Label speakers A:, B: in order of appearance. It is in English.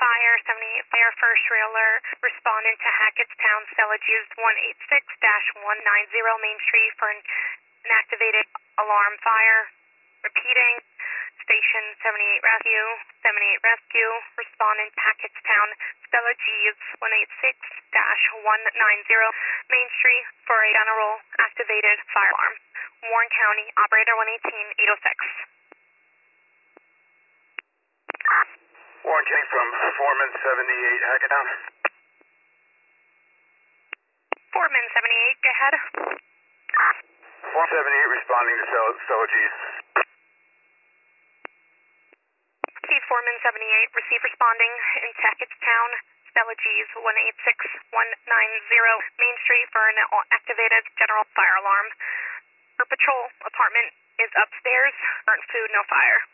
A: fire, 78 Fair First Trailer, responding to Hackettstown, Celagies 186-190 Main Street for an inactivated alarm fire. Repeating, Station 78 Rescue, 78 Rescue, responding to Hackettstown, Celagies 186-190 Main Street for a general activated fire alarm. Warren County, Operator 118-806.
B: Warren County from Foreman 78, Hackettstown.
A: Foreman 78, go ahead.
B: Foreman 78 responding to Celagies.
A: Chief Foreman 78, receive responding in Hackettstown, Celagies 186-190 Main Street for an activated general fire alarm. Her patrol apartment is upstairs, burnt food, no fire.